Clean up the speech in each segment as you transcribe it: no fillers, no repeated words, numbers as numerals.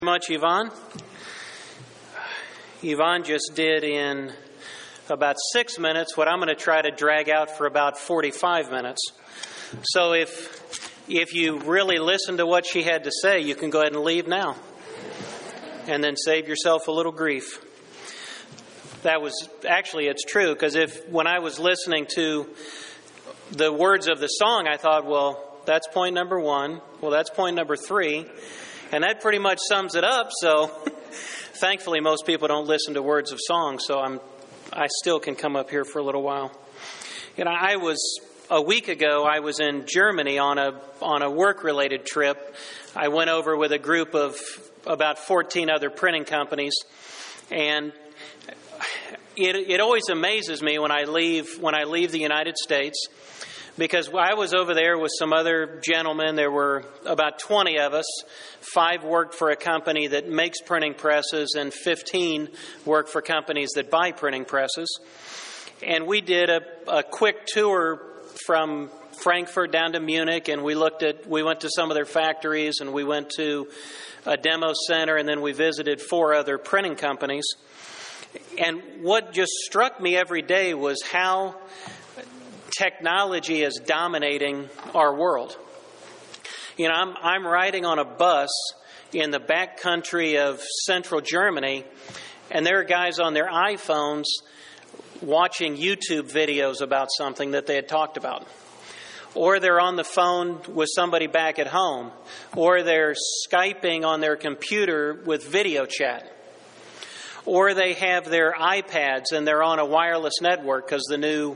Much, Yvonne. Yvonne just did in about 6 minutes what I'm going to try to drag out for about 45 minutes. So if you really listen to what she had to say, you can go ahead and leave now and then save yourself a little grief. That was actually, it's true, because when I was listening to the words of the song, I thought, well, that's point number 1. Well, that's point number 3. And that pretty much sums it up. So thankfully, most people don't listen to words of songs, so I still can come up here for a little while. You know, a week ago, I was in Germany on a work-related trip. I went over with a group of about 14 other printing companies, and it always amazes me when I leave the United States, because I was over there with some other gentlemen. There were about 20 of us. 5 worked for a company that makes printing presses, and 15 work for companies that buy printing presses. And we did a quick tour from Frankfurt down to Munich, and we went to some of their factories, and we went to a demo center, and then we visited 4 other printing companies. And what just struck me every day was how technology is dominating our world. You know, I'm riding on a bus in the back country of central Germany, and there are guys on their iPhones watching YouTube videos about something that they had talked about. Or they're on the phone with somebody back at home. Or they're Skyping on their computer with video chat. Or they have their iPads and they're on a wireless network, because the new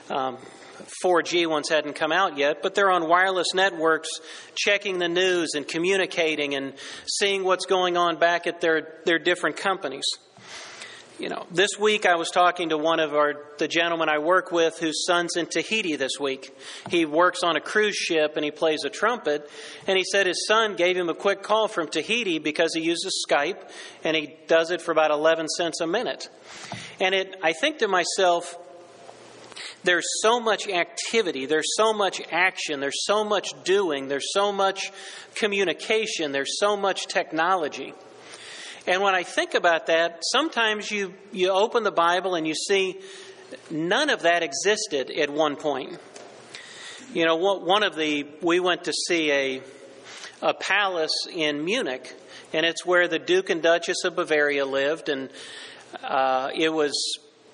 4G ones hadn't come out yet, but they're on wireless networks checking the news and communicating and seeing what's going on back at their different companies. You know, this week I was talking to one of the gentlemen I work with whose son's in Tahiti this week. He works on a cruise ship and he plays a trumpet, and he said his son gave him a quick call from Tahiti because he uses Skype, and he does it for about 11 cents a minute. And I think to myself, there's so much activity, there's so much action, there's so much doing, there's so much communication, there's so much technology. And when I think about that, sometimes you open the Bible and you see none of that existed at one point. You know, we went to see a palace in Munich, and it's where the Duke and Duchess of Bavaria lived, and it was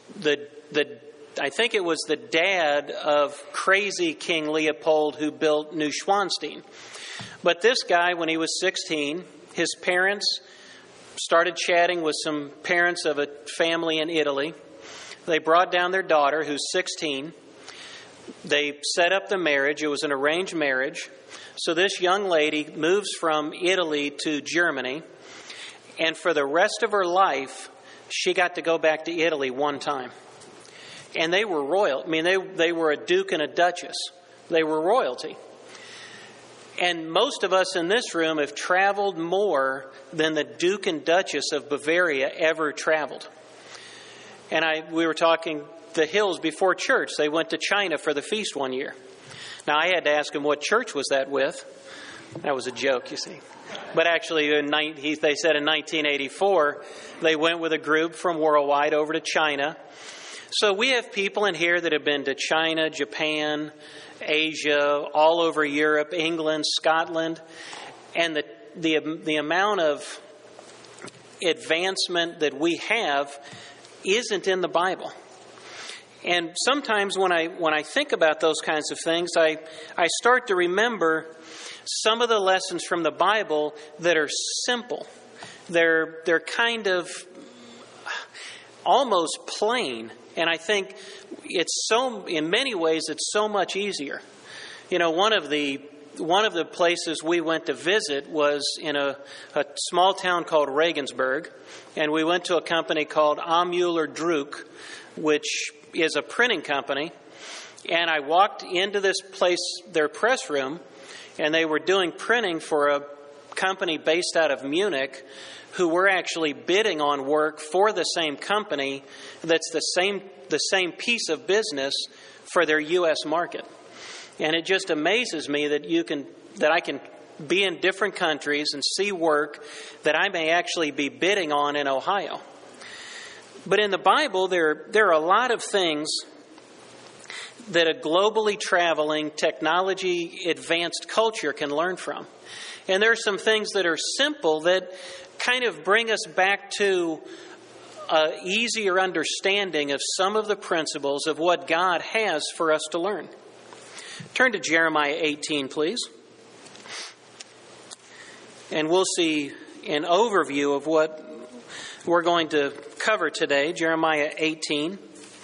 I think it was the dad of crazy King Leopold who built Neuschwanstein. But this guy, when he was 16, his parents started chatting with some parents of a family in Italy. They brought down their daughter, who's 16. They set up the marriage. It was an arranged marriage. So this young lady moves from Italy to Germany, and for the rest of her life, she got to go back to Italy one time. And they were royal. I mean, they were a duke and a duchess. They were royalty. And most of us in this room have traveled more than the Duke and Duchess of Bavaria ever traveled. And we were talking the Hills before church. They went to China for the feast one year. Now, I had to ask him what church was that with. That was a joke, you see. But actually, they said in 1984, they went with a group from Worldwide over to China. So we have people in here that have been to China, Japan, Asia, all over Europe, England, Scotland, and the amount of advancement that we have isn't in the Bible. And sometimes when I think about those kinds of things, I start to remember some of the lessons from the Bible that are simple. They're kind of almost plain. And I think in many ways, it's so much easier. You know, one of the places we went to visit was in a small town called Regensburg, and we went to a company called Müller Druck, which is a printing company. And I walked into this place, their press room, and they were doing printing for a company based out of Munich, who were actually bidding on work for the same company that's the same piece of business for their U.S. market. And it just amazes me that I can be in different countries and see work that I may actually be bidding on in Ohio. But in the Bible, there are a lot of things that a globally traveling, technology-advanced culture can learn from. And there are some things that are simple that kind of bring us back to an easier understanding of some of the principles of what God has for us to learn. Turn to Jeremiah 18, please. And we'll see an overview of what we're going to cover today, Jeremiah 18.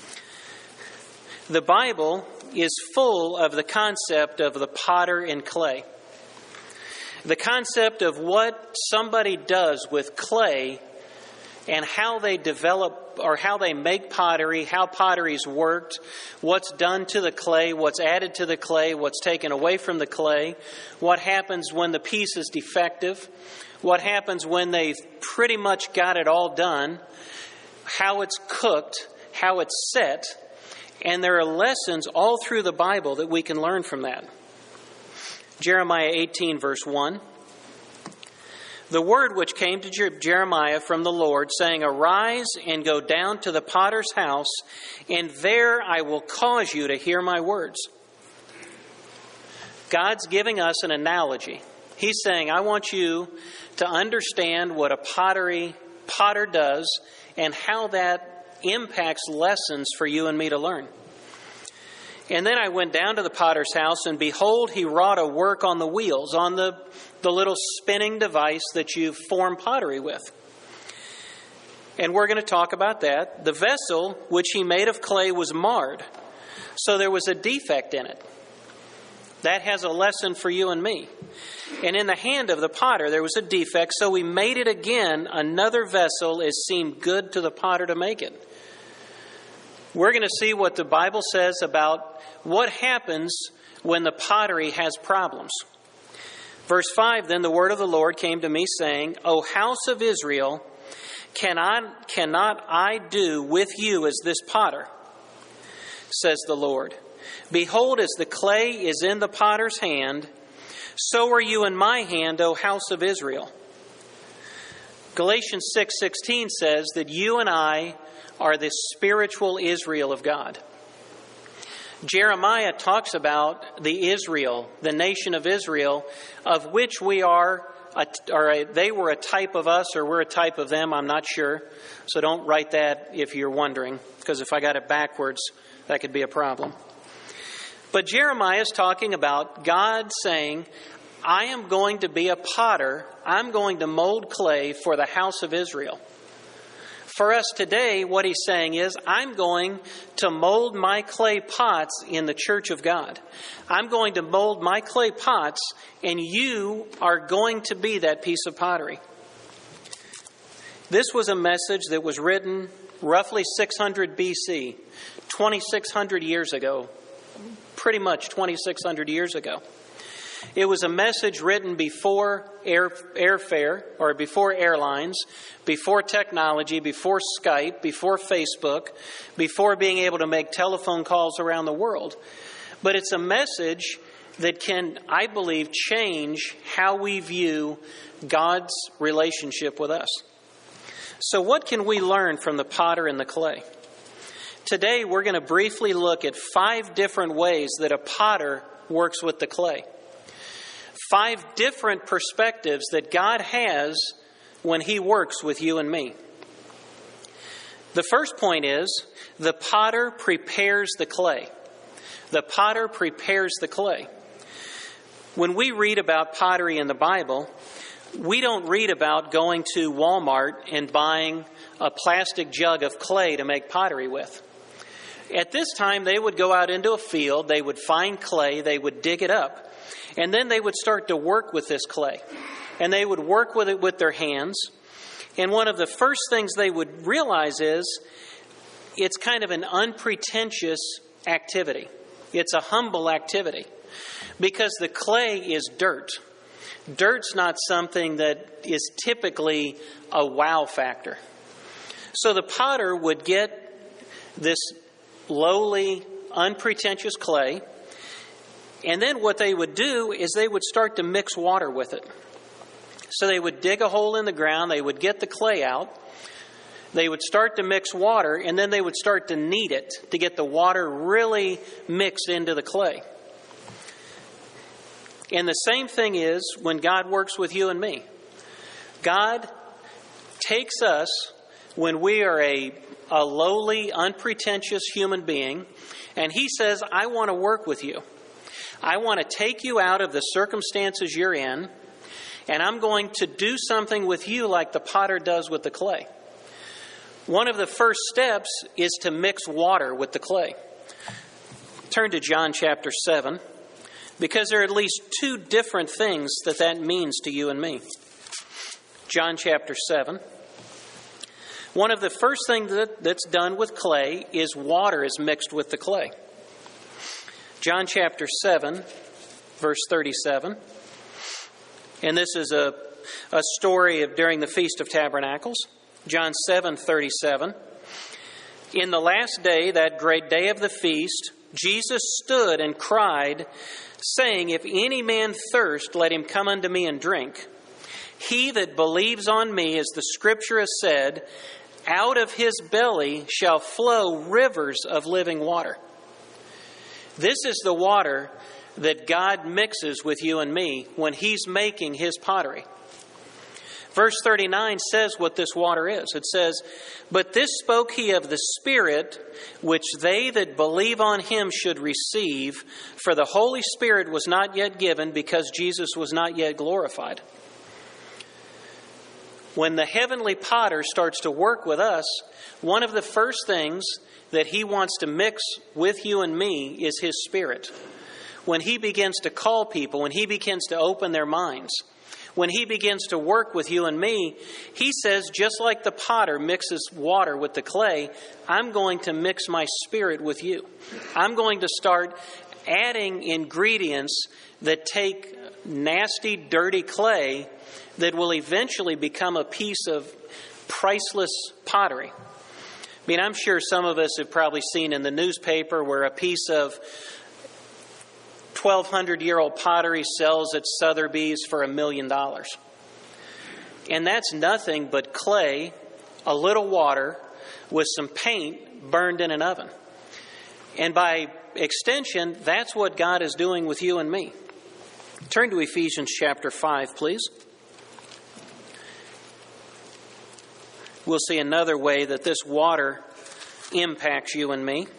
The Bible is full of the concept of the potter and clay. The concept of what somebody does with clay and how they develop or how they make pottery, how pottery's worked, what's done to the clay, what's added to the clay, what's taken away from the clay, what happens when the piece is defective, what happens when they've pretty much got it all done, how it's cooked, how it's set. And there are lessons all through the Bible that we can learn from that. Jeremiah 18, verse 1. The word which came to Jeremiah from the Lord, saying, Arise and go down to the potter's house, and there I will cause you to hear my words. God's giving us an analogy. He's saying, I want you to understand what a potter does and how that impacts lessons for you and me to learn. And then I went down to the potter's house, and behold, he wrought a work on the wheels, on the little spinning device that you form pottery with. And we're going to talk about that. The vessel which he made of clay was marred, so there was a defect in it. That has a lesson for you and me. And in the hand of the potter there was a defect, so he made it again another vessel as seemed good to the potter to make it. We're going to see what the Bible says about what happens when the pottery has problems. Verse 5, Then the word of the Lord came to me, saying, O house of Israel, cannot I do with you as this potter, says the Lord. Behold, as the clay is in the potter's hand, so are you in my hand, O house of Israel. Galatians 6:16 says that you and I are the spiritual Israel of God. Jeremiah talks about the Israel, the nation of Israel, of which we are, they were a type of us or we're a type of them, I'm not sure. So don't write that if you're wondering, because if I got it backwards, that could be a problem. But Jeremiah is talking about God saying, I am going to be a potter. I'm going to mold clay for the house of Israel. For us today, what he's saying is, I'm going to mold my clay pots in the church of God. I'm going to mold my clay pots, and you are going to be that piece of pottery. This was a message that was written roughly 600 BC, 2,600 years ago. Pretty much 2,600 years ago. It was a message written before airfare, or before airlines, before technology, before Skype, before Facebook, before being able to make telephone calls around the world. But it's a message that can, I believe, change how we view God's relationship with us. So what can we learn from the potter and the clay? Today we're going to briefly look at 5 different ways that a potter works with the clay. 5 different perspectives that God has when he works with you and me. The first point is, the potter prepares the clay. The potter prepares the clay. When we read about pottery in the Bible, we don't read about going to Walmart and buying a plastic jug of clay to make pottery with. At this time, they would go out into a field, they would find clay, they would dig it up, and then they would start to work with this clay. And they would work with it with their hands. And one of the first things they would realize is it's kind of an unpretentious activity. It's a humble activity because the clay is dirt. Dirt's not something that is typically a wow factor. So the potter would get this lowly, unpretentious clay, And then what they would do is they would start to mix water with it. So they would dig a hole in the ground, they would get the clay out, they would start to mix water, and then they would start to knead it to get the water really mixed into the clay. And the same thing is when God works with you and me. God takes us when we are a lowly, unpretentious human being, and He says, I want to work with you. I want to take you out of the circumstances you're in, and I'm going to do something with you like the potter does with the clay. One of the first steps is to mix water with the clay. Turn to John chapter 7, because there are at least two different things that means to you and me. John chapter 7. One of the first things that's done with clay is water is mixed with the clay. John chapter 7, verse 37. And this is a story of during the Feast of Tabernacles. John 7:37. In the last day, that great day of the feast, Jesus stood and cried, saying, If any man thirst, let him come unto me and drink. He that believes on me, as the Scripture has said, out of his belly shall flow rivers of living water. This is the water that God mixes with you and me when He's making His pottery. Verse 39 says what this water is. It says, But this spoke He of the Spirit, which they that believe on Him should receive, for the Holy Spirit was not yet given, because Jesus was not yet glorified. When the heavenly potter starts to work with us, one of the first things that He wants to mix with you and me is His Spirit. When He begins to call people, when He begins to open their minds, when He begins to work with you and me, He says, just like the potter mixes water with the clay, I'm going to mix my Spirit with you. I'm going to start adding ingredients that take nasty, dirty clay that will eventually become a piece of priceless pottery. I mean, I'm sure some of us have probably seen in the newspaper where a piece of 1,200-year-old pottery sells at Sotheby's for $1 million. And that's nothing but clay, a little water, with some paint burned in an oven. And by extension, that's what God is doing with you and me. Turn to Ephesians chapter 5, please. We'll see another way that this water impacts you and me.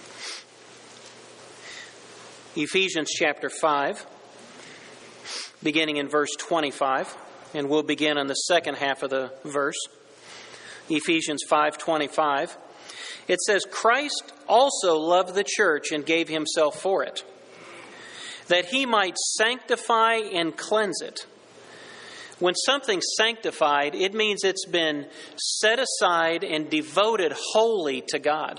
Ephesians chapter 5, beginning in verse 25, and we'll begin on the second half of the verse. Ephesians 5:25. It says, Christ also loved the church and gave Himself for it, that He might sanctify and cleanse it. When something's sanctified, it means it's been set aside and devoted wholly to God.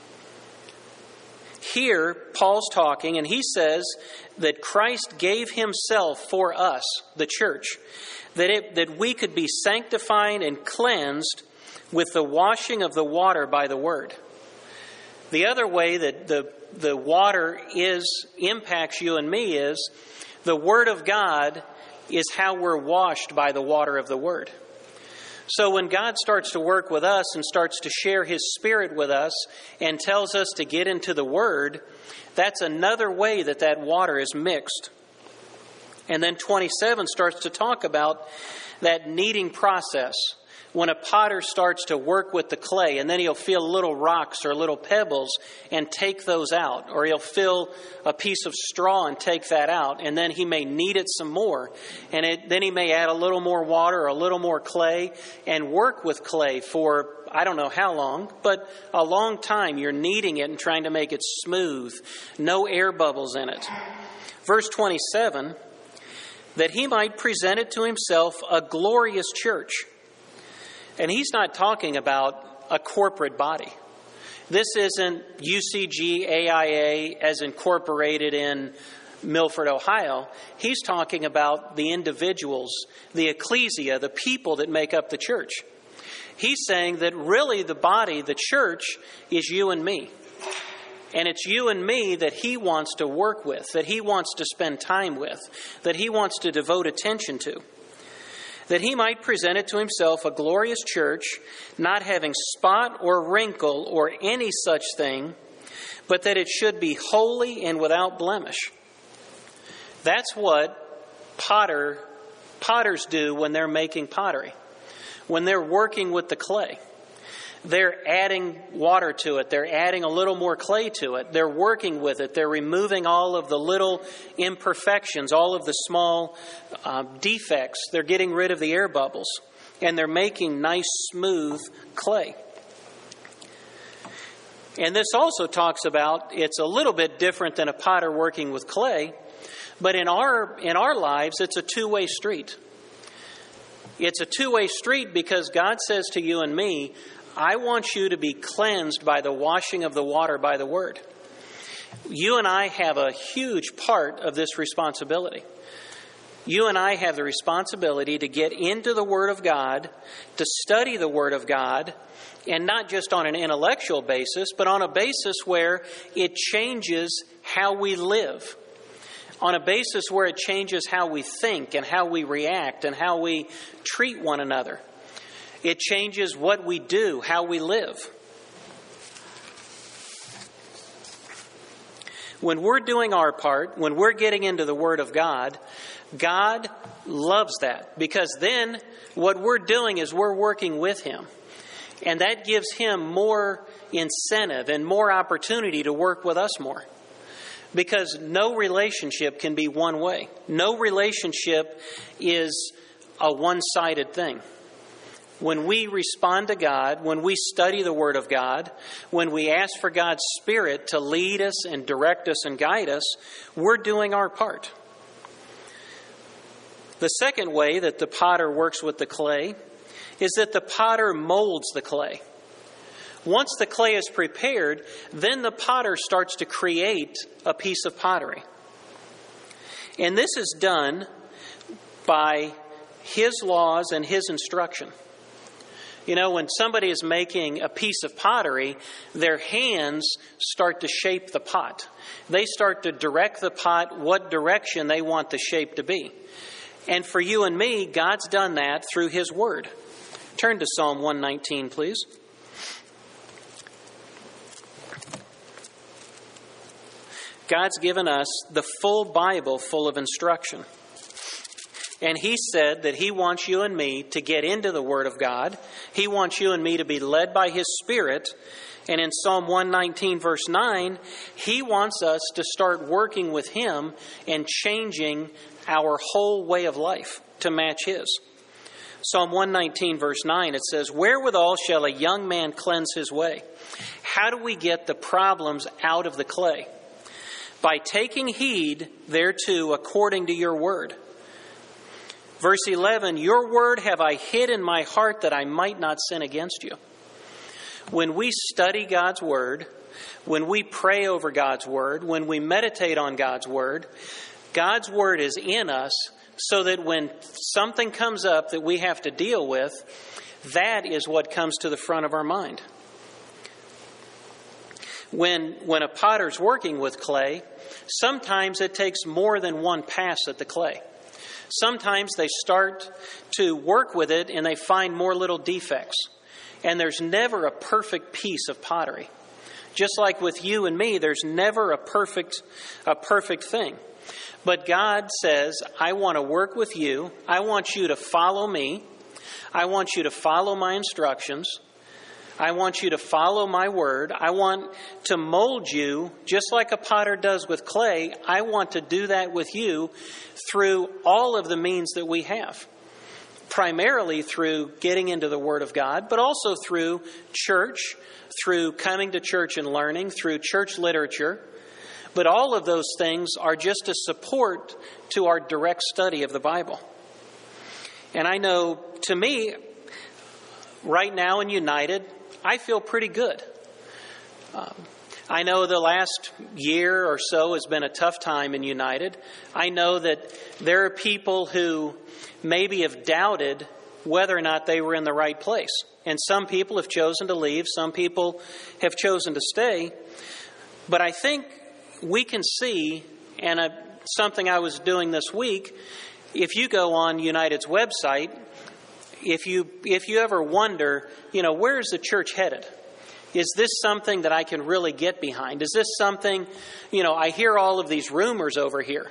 Here, Paul's talking, and he says that Christ gave Himself for us, the church, that we could be sanctified and cleansed with the washing of the water by the Word. The other way that the water impacts you and me is the Word of God is how we're washed by the water of the Word. So when God starts to work with us and starts to share His Spirit with us and tells us to get into the Word, that's another way that water is mixed. And then 27 starts to talk about that kneading process. When a potter starts to work with the clay, and then he'll feel little rocks or little pebbles and take those out. Or he'll fill a piece of straw and take that out. And then he may knead it some more. And then he may add a little more water or a little more clay and work with clay for, I don't know how long, but a long time. You're kneading it and trying to make it smooth. No air bubbles in it. Verse 27, that He might present it to Himself a glorious church. And he's not talking about a corporate body. This isn't UCG AIA as incorporated in Milford, Ohio. He's talking about the individuals, the ecclesia, the people that make up the church. He's saying that really the body, the church, is you and me. And it's you and me that He wants to work with, that He wants to spend time with, that He wants to devote attention to. That He might present it to Himself a glorious church, not having spot or wrinkle or any such thing, but that it should be holy and without blemish. That's what potters do when they're making pottery, when they're working with the clay. They're adding water to it. They're adding a little more clay to it. They're working with it. They're removing all of the little imperfections, all of the small defects. They're getting rid of the air bubbles. And they're making nice, smooth clay. And this also talks about, it's a little bit different than a potter working with clay, but in our lives, it's a two-way street. It's a two-way street because God says to you and me, I want you to be cleansed by the washing of the water by the Word. You and I have a huge part of this responsibility. You and I have the responsibility to get into the Word of God, to study the Word of God, and not just on an intellectual basis, but on a basis where it changes how we live, on a basis where it changes how we think and how we react and how we treat one another. It changes what we do, how we live. When we're doing our part, when we're getting into the Word of God, God loves that, because then what we're doing is we're working with Him. And that gives Him more incentive and more opportunity to work with us more. Because no relationship can be one way. No relationship is a one-sided thing. When we respond to God, when we study the Word of God, when we ask for God's Spirit to lead us and direct us and guide us, we're doing our part. The second way that the potter works with the clay is that the potter molds the clay. Once the clay is prepared, then the potter starts to create a piece of pottery. And this is done by His laws and His instruction. You know, when somebody is making a piece of pottery, their hands start to shape the pot. They start to direct the pot what direction they want the shape to be. And for you and me, God's done that through His Word. Turn to Psalm 119, please. God's given us the full Bible full of instruction. And He said that He wants you and me to get into the Word of God. He wants you and me to be led by His Spirit. And in Psalm 119, verse 9, He wants us to start working with Him and changing our whole way of life to match His. Psalm 119, verse 9, it says, "Wherewithal shall a young man cleanse his way?" How do we get the problems out of the clay? By taking heed thereto according to your word. Verse 11, "Your word have I hid in my heart that I might not sin against you." When we study God's word, when we pray over God's word, when we meditate on God's word is in us so that when something comes up that we have to deal with, that is what comes to the front of our mind. When a potter's working with clay, sometimes it takes more than one pass at the clay. Sometimes they start to work with it and they find more little defects. And there's never a perfect piece of pottery. Just like with you and me, there's never a perfect thing. But God says, I want to work with you. I want you to follow me. I want you to follow my instructions. I want you to follow my word. I want to mold you just like a potter does with clay. I want to do that with you through all of the means that we have. Primarily through getting into the Word of God, but also through church, through coming to church and learning, through church literature. But all of those things are just a support to our direct study of the Bible. And I know, to me, right now in United, I feel pretty good. I know the last year or so has been a tough time in United. I know that there are people who maybe have doubted whether or not they were in the right place. And some people have chosen to leave. Some people have chosen to stay. But I think we can see, and something I was doing this week, if you go on United's website, if you ever wonder, where is the church headed? Is this something that I can really get behind? Is this something, I hear all of these rumors over here.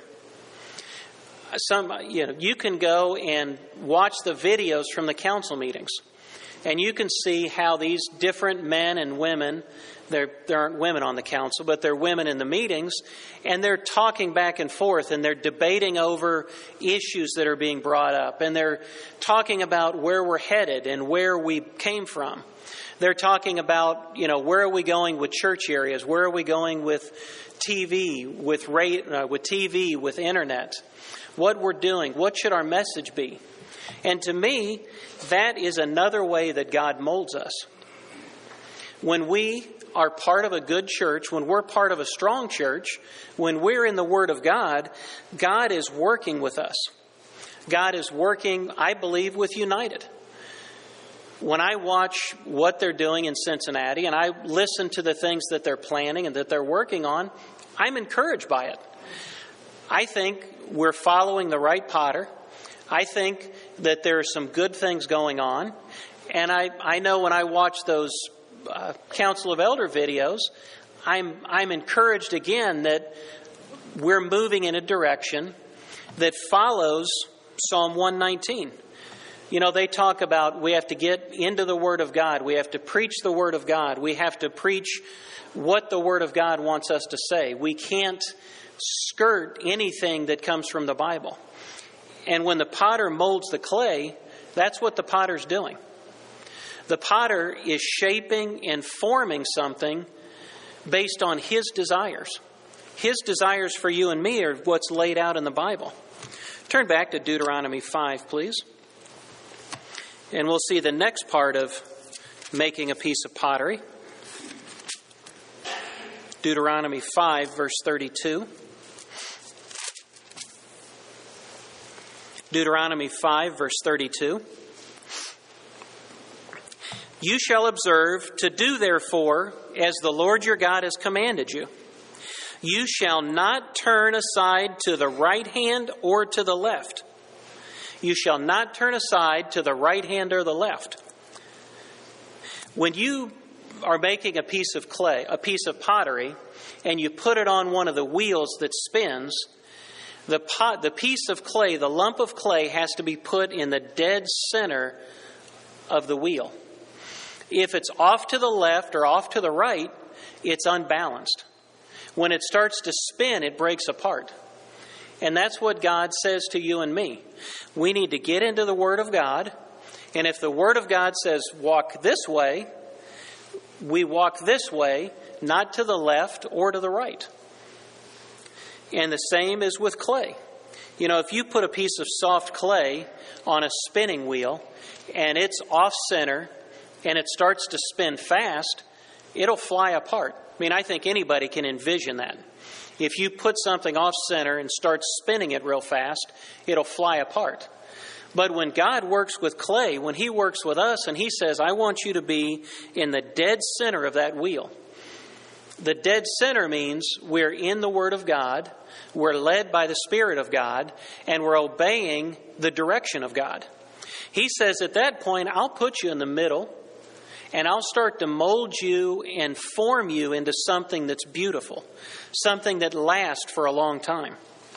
You can go and watch the videos from the council meetings, and you can see how these different men and women, there aren't women on the council, but they're women in the meetings, and they're talking back and forth, and they're debating over issues that are being brought up, and they're talking about where we're headed and where we came from. They're talking about, where are we going with church areas? Where are we going with TV, with internet? What we're doing? What should our message be? And to me, that is another way that God molds us. When we are part of a good church, when we're part of a strong church, when we're in the Word of God, God is working with us. God is working, I believe, with United. When I watch what they're doing in Cincinnati and I listen to the things that they're planning and that they're working on, I'm encouraged by it. I think we're following the right potter. I think that there are some good things going on. And I know when I watch those Council of Elder videos, I'm encouraged again that we're moving in a direction that follows Psalm 119. They talk about we have to get into the Word of God. We have to preach the Word of God. We have to preach what the Word of God wants us to say. We can't skirt anything that comes from the Bible. And when the potter molds the clay, that's what the potter's doing. The potter is shaping and forming something based on his desires. His desires for you and me are what's laid out in the Bible. Turn back to Deuteronomy 5, please. And we'll see the next part of making a piece of pottery. Deuteronomy 5, verse 32. Deuteronomy 5, verse 32. You shall observe to do, therefore, as the Lord your God has commanded you. You shall not turn aside to the right hand or to the left. You shall not turn aside to the right hand or the left. When you are making a piece of clay, a piece of pottery, and you put it on one of the wheels that spins, the piece of clay, the lump of clay, has to be put in the dead center of the wheel. If it's off to the left or off to the right, it's unbalanced. When it starts to spin, it breaks apart. And that's what God says to you and me. We need to get into the Word of God, and if the Word of God says walk this way, we walk this way, not to the left or to the right. And the same is with clay. If you put a piece of soft clay on a spinning wheel and it's off center and it starts to spin fast, it'll fly apart. I think anybody can envision that. If you put something off center and start spinning it real fast, it'll fly apart. But when God works with clay, when He works with us and He says, I want you to be in the dead center of that wheel. The dead center means we're in the Word of God, we're led by the Spirit of God, and we're obeying the direction of God. He says at that point, I'll put you in the middle, and I'll start to mold you and form you into something that's beautiful, something that lasts for a long time.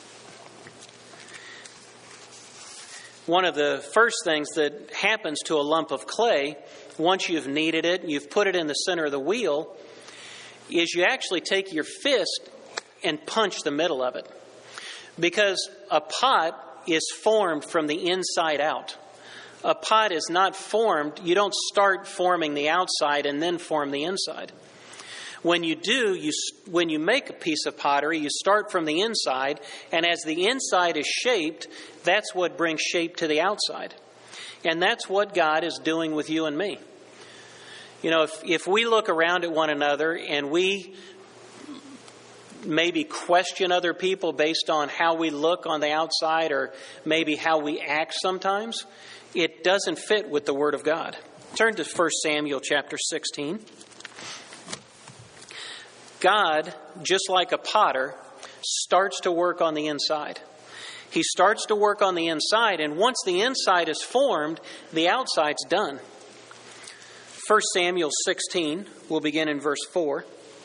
One of the first things that happens to a lump of clay, once you've kneaded it and you've put it in the center of the wheel, is you actually take your fist and punch the middle of it. Because a pot is formed from the inside out. A pot is not formed, you don't start forming the outside and then form the inside. When you do, when you make a piece of pottery, you start from the inside, and as the inside is shaped, that's what brings shape to the outside. And that's what God is doing with you and me. If we look around at one another and we maybe question other people based on how we look on the outside or maybe how we act sometimes, it doesn't fit with the Word of God. Turn to 1 Samuel chapter 16. God, just like a potter, starts to work on the inside. He starts to work on the inside, and once the inside is formed, the outside's done. 1 Samuel 16, we'll begin in verse 4.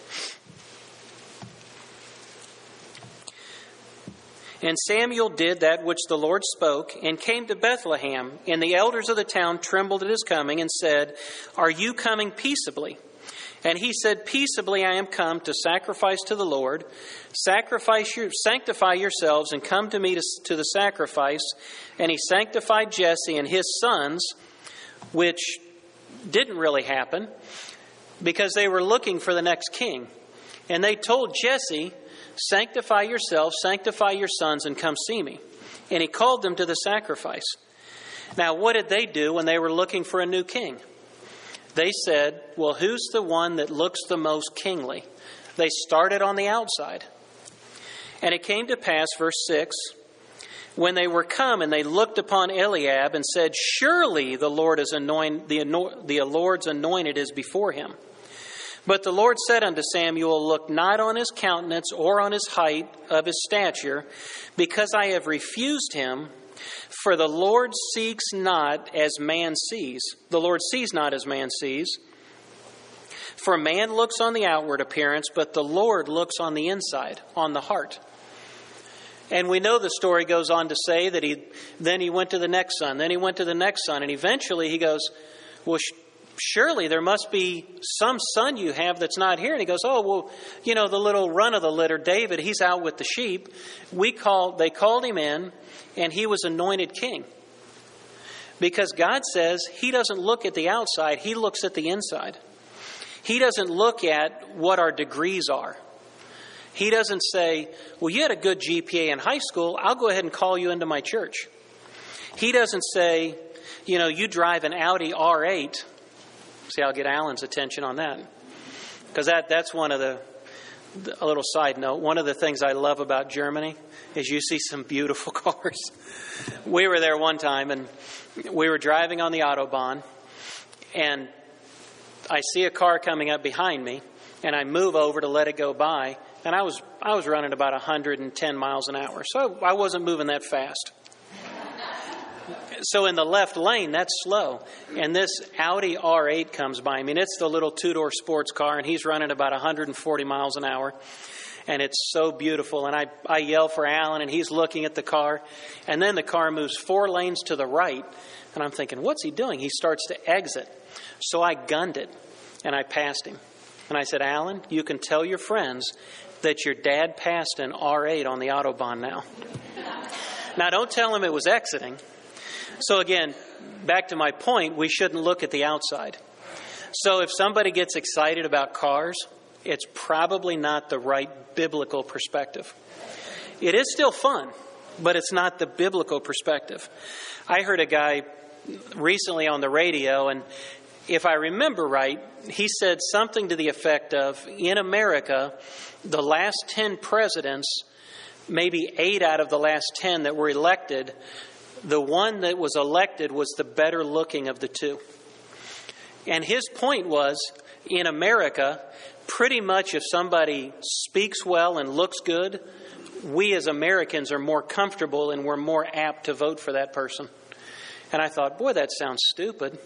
And Samuel did that which the Lord spoke, and came to Bethlehem. And the elders of the town trembled at his coming, and said, Are you coming peaceably? And he said, Peaceably I am come to sacrifice to the Lord. Sanctify yourselves, and come to me to the sacrifice. And he sanctified Jesse and his sons, which didn't really happen, because they were looking for the next king. And they told Jesse, Sanctify yourself, sanctify your sons, and come see me. And he called them to the sacrifice. Now, what did they do when they were looking for a new king? They said, well, who's the one that looks the most kingly? They started on the outside. And it came to pass, verse 6, when they were come and they looked upon Eliab and said, Surely the Lord is the Lord's anointed is before him. But the Lord said unto Samuel, Look not on his countenance or on his height of his stature, because I have refused him. For the Lord seeks not as man sees. The Lord sees not as man sees. For man looks on the outward appearance, but the Lord looks on the inside, on the heart. And we know the story goes on to say that he went to the next son, then he went to the next son, and eventually he goes, well, surely there must be some son you have that's not here. And he goes, oh, well, the little run of the litter, David, he's out with the sheep. They called him in, and he was anointed king. Because God says he doesn't look at the outside, he looks at the inside. He doesn't look at what our degrees are. He doesn't say, well, you had a good GPA in high school, I'll go ahead and call you into my church. He doesn't say, you drive an Audi R8. See, I'll get Alan's attention on that. Because that's one of a little side note, one of the things I love about Germany is you see some beautiful cars. We were there one time, and we were driving on the Autobahn, and I see a car coming up behind me, and I move over to let it go by, and I was running about 110 miles an hour, so I wasn't moving that fast. So in the left lane, that's slow. And this Audi R8 comes by. I mean, it's the little two-door sports car, and he's running about 140 miles an hour. And it's so beautiful. And I yell for Alan, and he's looking at the car. And then the car moves 4 lanes to the right. And I'm thinking, what's he doing? He starts to exit. So I gunned it, and I passed him. And I said, Alan, you can tell your friends that your dad passed an R8 on the Autobahn now. Now, don't tell him it was exiting. So again, back to my point, we shouldn't look at the outside. So if somebody gets excited about cars, it's probably not the right biblical perspective. It is still fun, but it's not the biblical perspective. I heard a guy recently on the radio, and if I remember right, he said something to the effect of, in America, the last 10 presidents, maybe 8 out of the last 10 that were elected, the one that was elected was the better looking of the two. And his point was, in America, pretty much if somebody speaks well and looks good, we as Americans are more comfortable and we're more apt to vote for that person. And I thought, boy, that sounds stupid.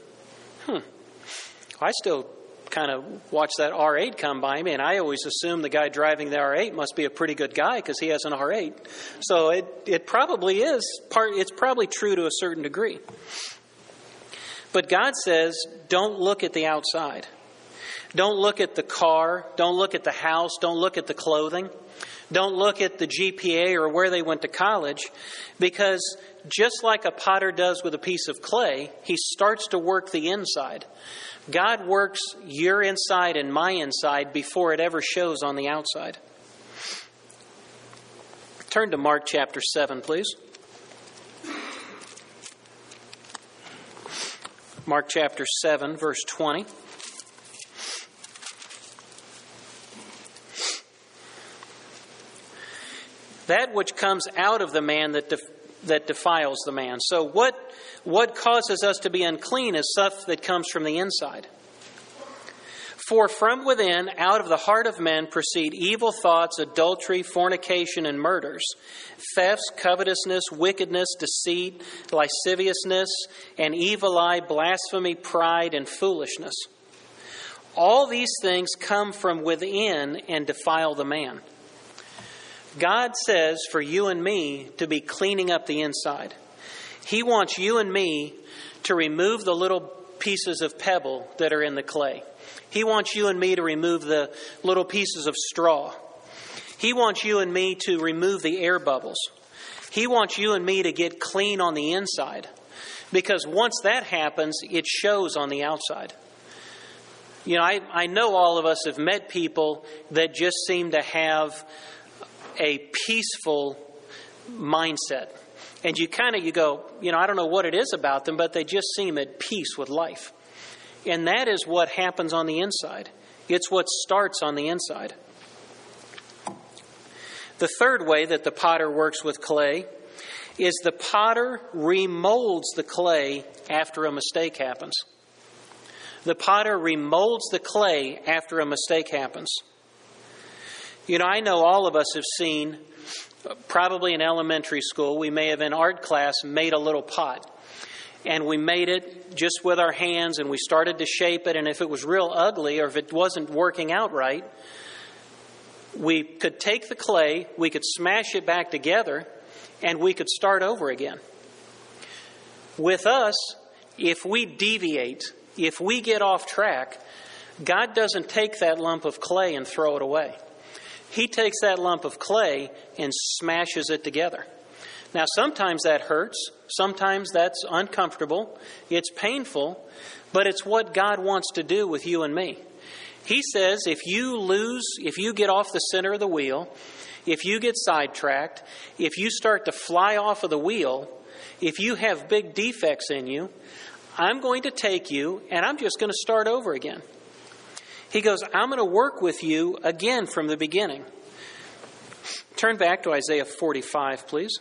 I still kind of watch that R8 come by me, and I always assume the guy driving the R8 must be a pretty good guy because he has an R8. So it probably is. It's probably true to a certain degree. But God says, don't look at the outside. Don't look at the car. Don't look at the house. Don't look at the clothing. Don't look at the GPA or where they went to college, because just like a potter does with a piece of clay, he starts to work the inside. God works your inside and my inside before it ever shows on the outside. Turn to Mark chapter 7, please. Mark chapter 7, verse 20. That which comes out of the man that defiles the man. So what causes us to be unclean is stuff that comes from the inside. For from within, out of the heart of men, proceed evil thoughts, adultery, fornication, and murders, thefts, covetousness, wickedness, deceit, lasciviousness, an evil eye, blasphemy, pride, and foolishness. All these things come from within and defile the man. God says for you and me to be cleaning up the inside. He wants you and me to remove the little pieces of pebble that are in the clay. He wants you and me to remove the little pieces of straw. He wants you and me to remove the air bubbles. He wants you and me to get clean on the inside. Because once that happens, it shows on the outside. You know, I know all of us have met people that just seem to have a peaceful mindset. And you go, I don't know what it is about them, but they just seem at peace with life. And that is what happens on the inside. It's what starts on the inside. The third way that the potter works with clay is the potter remolds the clay after a mistake happens. The potter remolds the clay after a mistake happens. I know all of us have seen, probably in elementary school, we may have in art class made a little pot. And we made it just with our hands, and we started to shape it. And if it was real ugly or if it wasn't working out right, we could take the clay, we could smash it back together, and we could start over again. With us, if we deviate, if we get off track, God doesn't take that lump of clay and throw it away. He takes that lump of clay and smashes it together. Now, sometimes that hurts. Sometimes that's uncomfortable. It's painful. But it's what God wants to do with you and me. He says if you get off the center of the wheel, if you get sidetracked, if you start to fly off of the wheel, if you have big defects in you, I'm going to take you and I'm just going to start over again. He goes, I'm going to work with you again from the beginning. Turn back to Isaiah 45, please.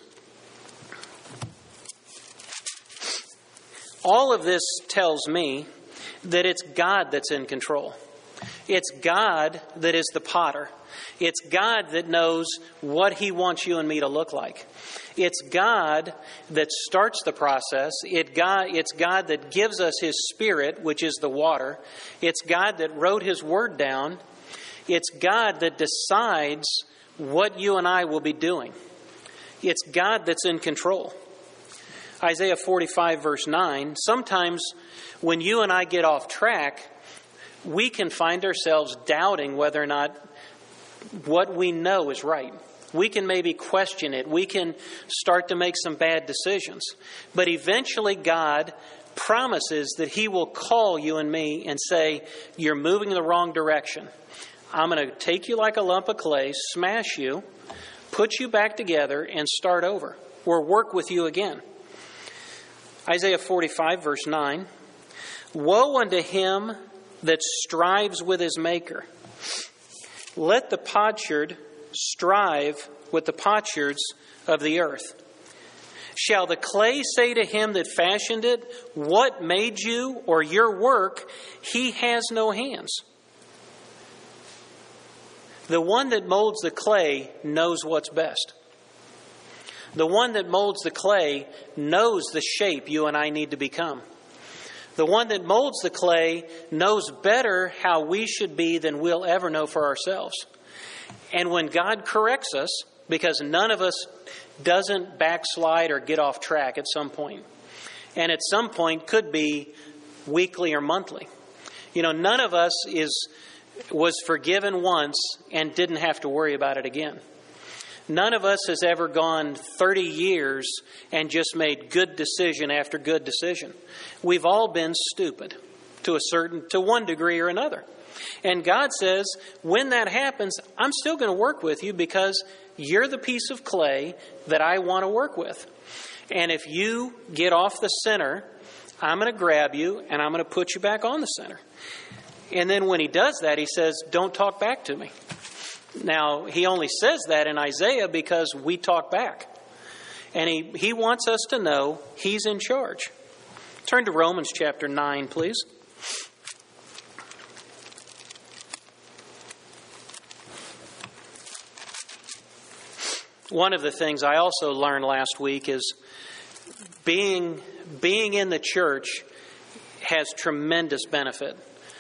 All of this tells me that it's God that's in control. It's God that is the potter. It's God that knows what He wants you and me to look like. It's God that starts the process. It's God that gives us His Spirit, which is the water. It's God that wrote His Word down. It's God that decides what you and I will be doing. It's God that's in control. Isaiah 45, verse 9, sometimes when you and I get off track, we can find ourselves doubting whether or not what we know is right. We can maybe question it. We can start to make some bad decisions. But eventually God promises that He will call you and me and say, you're moving in the wrong direction. I'm going to take you like a lump of clay, smash you, put you back together, and start over, or work with you again. Isaiah 45, verse 9, woe unto him that strives with his maker. Let the potsherd strive with the potsherds of the earth. Shall the clay say to him that fashioned it, what made you, or your work? He has no hands. The one that molds the clay knows what's best. The one that molds the clay knows the shape you and I need to become. The one that molds the clay knows better how we should be than we'll ever know for ourselves. And when God corrects us, because none of us doesn't backslide or get off track at some point, and at some point could be weekly or monthly. None of us was forgiven once and didn't have to worry about it again. None of us has ever gone 30 years and just made good decision after good decision. We've all been stupid to one degree or another. And God says, when that happens, I'm still going to work with you because you're the piece of clay that I want to work with. And if you get off the center, I'm going to grab you and I'm going to put you back on the center. And then when He does that, He says, don't talk back to me. Now, He only says that in Isaiah because we talk back. And he wants us to know He's in charge. Turn to Romans chapter 9, please. One of the things I also learned last week is being in the church has tremendous benefit.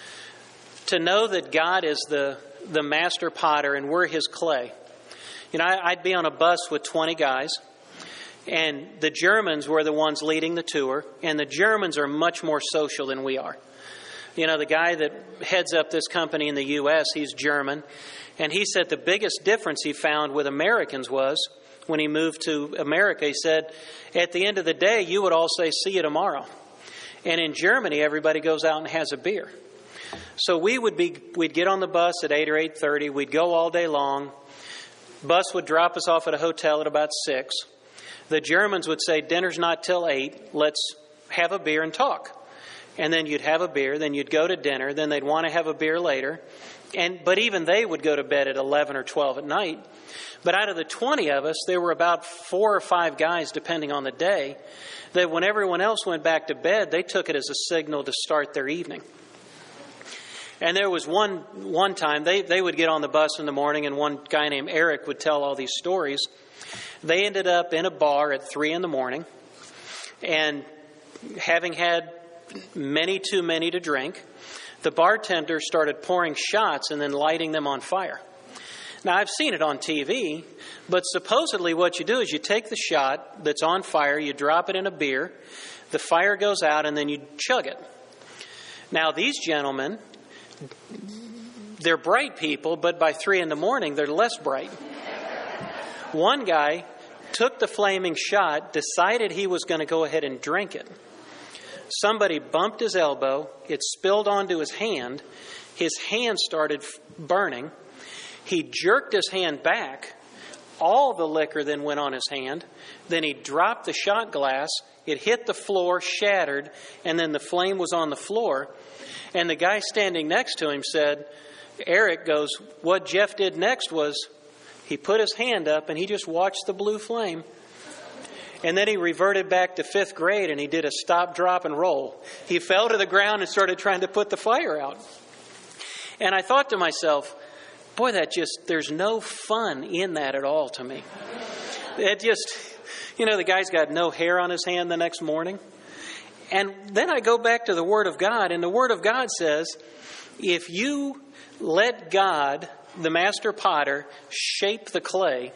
To know that God is the master potter and we're his clay. You know, I'd be on a bus with 20 guys, and the Germans were the ones leading the tour, and the Germans are much more social than we are. You know, the guy that heads up this company in the U.S., he's German, and he said the biggest difference he found with Americans was when he moved to America, he said, at the end of the day, you would all say, see you tomorrow. And in Germany, everybody goes out and has a beer. So we'd get on the bus at 8 or 8:30. We'd go all day long. Bus would drop us off at a hotel at about 6. The Germans would say, dinner's not till 8. Let's have a beer and talk. And then you'd have a beer. Then you'd go to dinner. Then they'd want to have a beer later. But even they would go to bed at 11 or 12 at night. But out of the 20 of us, there were about 4 or 5 guys, depending on the day, that when everyone else went back to bed, they took it as a signal to start their evening. And there was one time, they would get on the bus in the morning, and one guy named Eric would tell all these stories. They ended up in a bar at 3 in the morning, and having had many too many to drink, the bartender started pouring shots and then lighting them on fire. Now, I've seen it on TV, but supposedly what you do is you take the shot that's on fire, you drop it in a beer, the fire goes out, and then you chug it. Now, these gentlemen, they're bright people, but by 3 in the morning, they're less bright. One guy took the flaming shot, decided he was going to go ahead and drink it. Somebody bumped his elbow. It spilled onto his hand. His hand started burning. He jerked his hand back. All the liquor then went on his hand. Then he dropped the shot glass. It hit the floor, shattered, and then the flame was on the floor. And the guy standing next to him said, Eric goes, what Jeff did next was he put his hand up and he just watched the blue flame. And then he reverted back to 5th grade and he did a stop, drop, and roll. He fell to the ground and started trying to put the fire out. And I thought to myself, boy, there's no fun in that at all to me. It just, the guy's got no hair on his hand the next morning. And then I go back to the Word of God, and the Word of God says, if you let God, the master potter, shape the clay,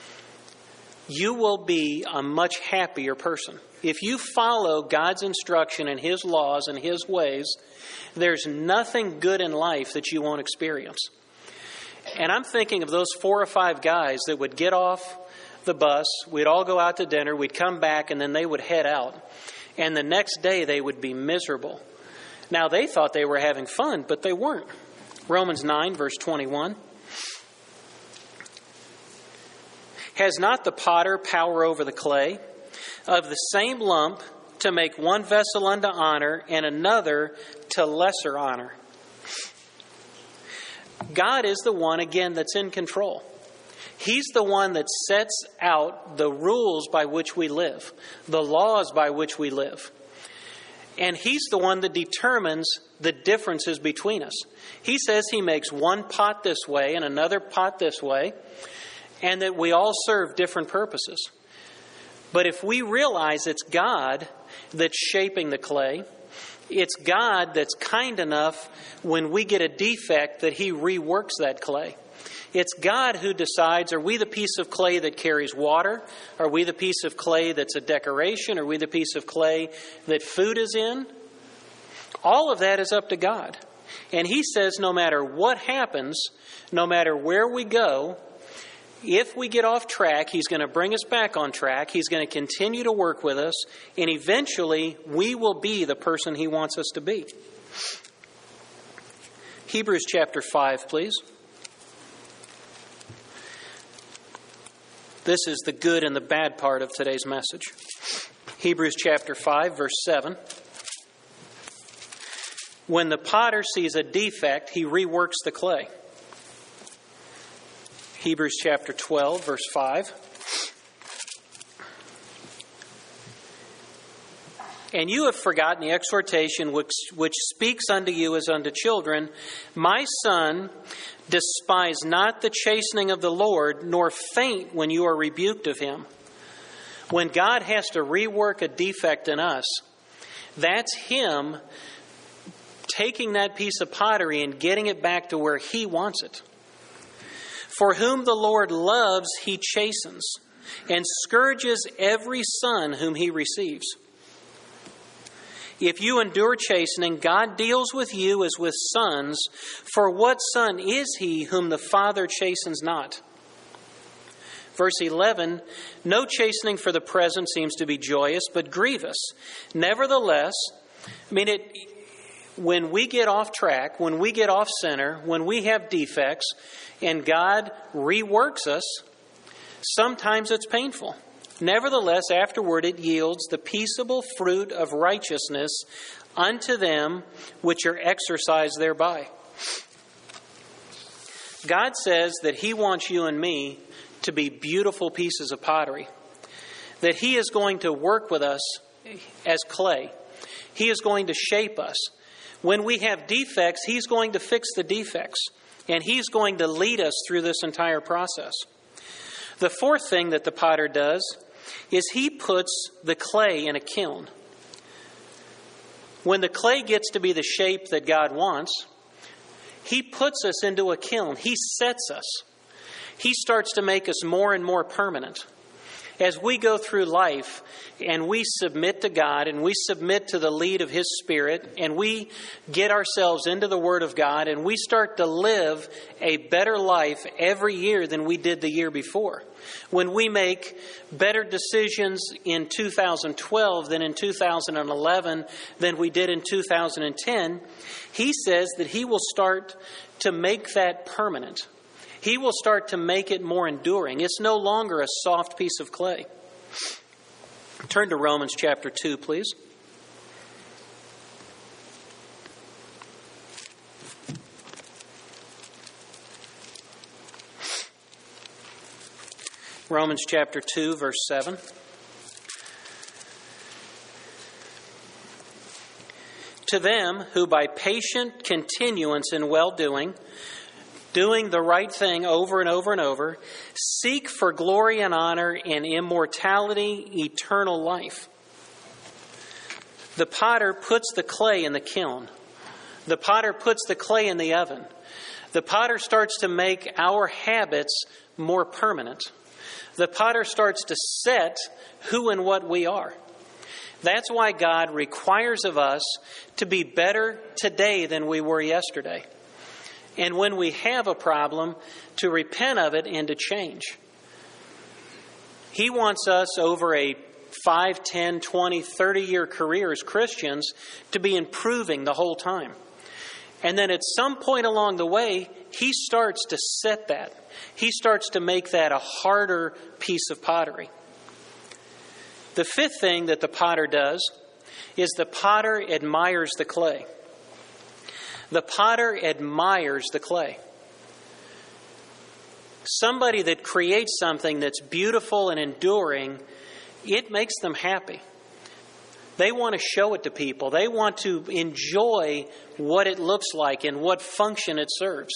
you will be a much happier person. If you follow God's instruction and His laws and His ways, there's nothing good in life that you won't experience. And I'm thinking of those 4 or 5 guys that would get off the bus, we'd all go out to dinner, we'd come back, and then they would head out. And the next day they would be miserable. Now they thought they were having fun, but they weren't. Romans 9, verse 21. Has not the potter power over the clay, of the same lump to make one vessel unto honor and another to lesser honor? God is the one, again, that's in control. He's the one that sets out the rules by which we live, the laws by which we live. And He's the one that determines the differences between us. He says He makes one pot this way and another pot this way, and that we all serve different purposes. But if we realize it's God that's shaping the clay, it's God that's kind enough when we get a defect that He reworks that clay. It's God who decides, are we the piece of clay that carries water? Are we the piece of clay that's a decoration? Are we the piece of clay that food is in? All of that is up to God. And He says no matter what happens, no matter where we go, if we get off track, He's going to bring us back on track. He's going to continue to work with us. And eventually, we will be the person He wants us to be. Hebrews chapter 5, please. This is the good and the bad part of today's message. Hebrews chapter 5, verse 7. When the potter sees a defect, he reworks the clay. Hebrews chapter 12, verse 5. And you have forgotten the exhortation which speaks unto you as unto children. My son, despise not the chastening of the Lord, nor faint when you are rebuked of him. When God has to rework a defect in us, that's him taking that piece of pottery and getting it back to where he wants it. For whom the Lord loves, he chastens, and scourges every son whom he receives. If you endure chastening, God deals with you as with sons. For what son is he whom the Father chastens not? Verse 11, no chastening for the present seems to be joyous, but grievous. Nevertheless, when we get off track, when we get off center, when we have defects, and God reworks us, sometimes it's painful. Nevertheless, afterward it yields the peaceable fruit of righteousness unto them which are exercised thereby. God says that he wants you and me to be beautiful pieces of pottery. That he is going to work with us as clay. He is going to shape us. When we have defects, he's going to fix the defects. And he's going to lead us through this entire process. The fourth thing that the potter does is he puts the clay in a kiln. When the clay gets to be the shape that God wants, he puts us into a kiln. He sets us. He starts to make us more and more permanent. As we go through life and we submit to God and we submit to the lead of his Spirit and we get ourselves into the Word of God and we start to live a better life every year than we did the year before. When we make better decisions in 2012 than in 2011 than we did in 2010, he says that he will start to make that permanent. He will start to make it more enduring. It's no longer a soft piece of clay. Turn to Romans chapter 2, please. Romans chapter 2, verse 7. To them who by patient continuance in well-doing, doing the right thing over and over and over, seek for glory and honor and immortality, eternal life. The potter puts the clay in the kiln. The potter puts the clay in the oven. The potter starts to make our habits more permanent. The potter starts to set who and what we are. That's why God requires of us to be better today than we were yesterday. And when we have a problem, to repent of it and to change. He wants us over a 5, 10, 20, 30-year career as Christians to be improving the whole time. And then at some point along the way, he starts to set that. He starts to make that a harder piece of pottery. The fifth thing that the potter does is the potter admires the clay. The potter admires the clay. Somebody that creates something that's beautiful and enduring, it makes them happy. They want to show it to people. They want to enjoy what it looks like and what function it serves.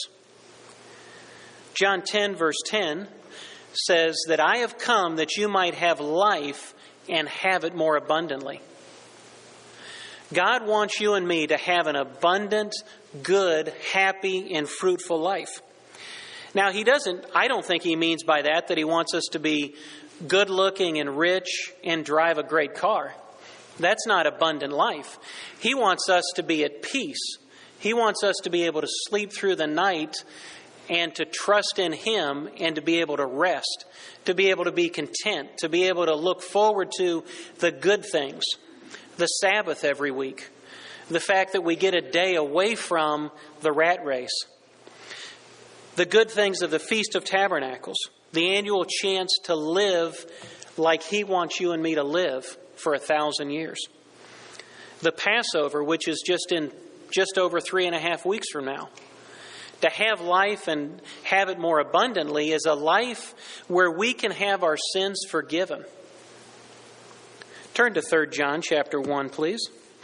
John 10, verse 10 says that I have come that you might have life and have it more abundantly. God wants you and me to have an abundant, good, happy, and fruitful life. Now, I don't think he means by that he wants us to be good looking and rich and drive a great car. That's not abundant life. He wants us to be at peace. He wants us to be able to sleep through the night and to trust in him and to be able to rest, to be able to be content, to be able to look forward to the good things. The Sabbath every week. The fact that we get a day away from the rat race. The good things of the Feast of Tabernacles. The annual chance to live like he wants you and me to live for 1,000 years. The Passover, which is just over 3.5 weeks from now. To have life and have it more abundantly is a life where we can have our sins forgiven. Turn to 3 John chapter 1, please.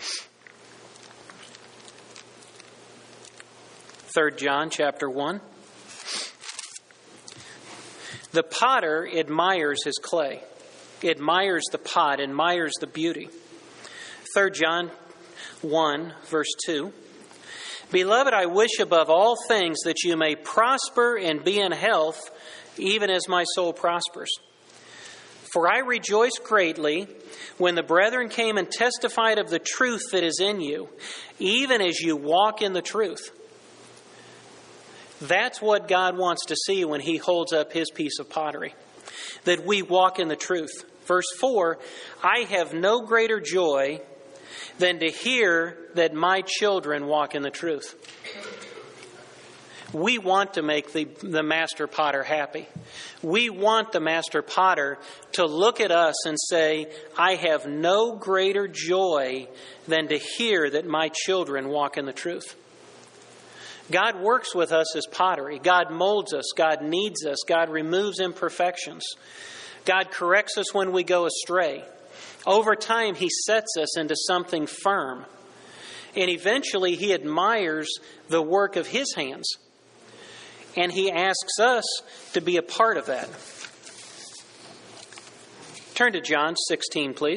3 John chapter 1. The potter admires his clay, admires the pot, admires the beauty. 3 John 1, verse 2. Beloved, I wish above all things that you may prosper and be in health, even as my soul prospers. For I rejoiced greatly when the brethren came and testified of the truth that is in you, even as you walk in the truth. That's what God wants to see when He holds up His piece of pottery, that we walk in the truth. Verse 4, I have no greater joy than to hear that my children walk in the truth. We want to make the master potter happy. We want the master potter to look at us and say, I have no greater joy than to hear that my children walk in the truth. God works with us as pottery. God molds us. God kneads us. God removes imperfections. God corrects us when we go astray. Over time, He sets us into something firm. And eventually, He admires the work of His hands. And He asks us to be a part of that. Turn to John 16, please.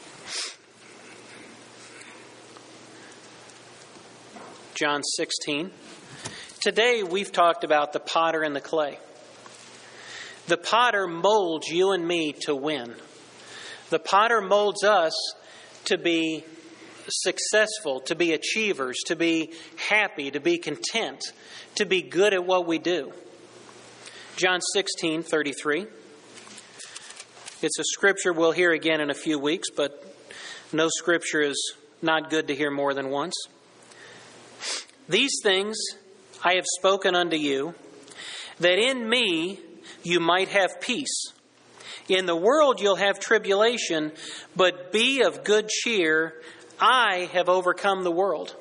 John 16. Today we've talked about the potter and the clay. The potter molds you and me to win. The potter molds us to be successful, to be achievers, to be happy, to be content, to be good at what we do. John 16:33. It's a scripture we'll hear again in a few weeks, but no scripture is not good to hear more than once. These things I have spoken unto you, that in me you might have peace. In the world you'll have tribulation, but be of good cheer. I have overcome the world.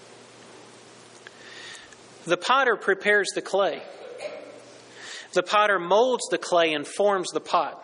The potter prepares the clay. The potter molds the clay and forms the pot.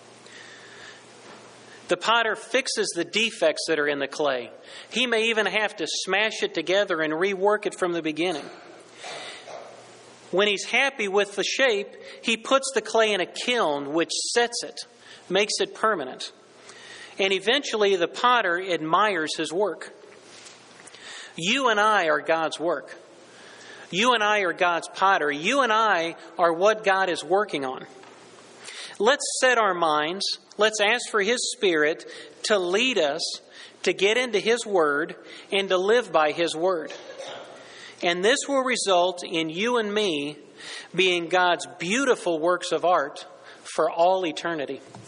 The potter fixes the defects that are in the clay. He may even have to smash it together and rework it from the beginning. When he's happy with the shape, he puts the clay in a kiln which sets it, makes it permanent. And eventually the potter admires his work. You and I are God's work. You and I are God's pottery. You and I are what God is working on. Let's set our minds, let's ask for His Spirit to lead us to get into His Word and to live by His Word. And this will result in you and me being God's beautiful works of art for all eternity.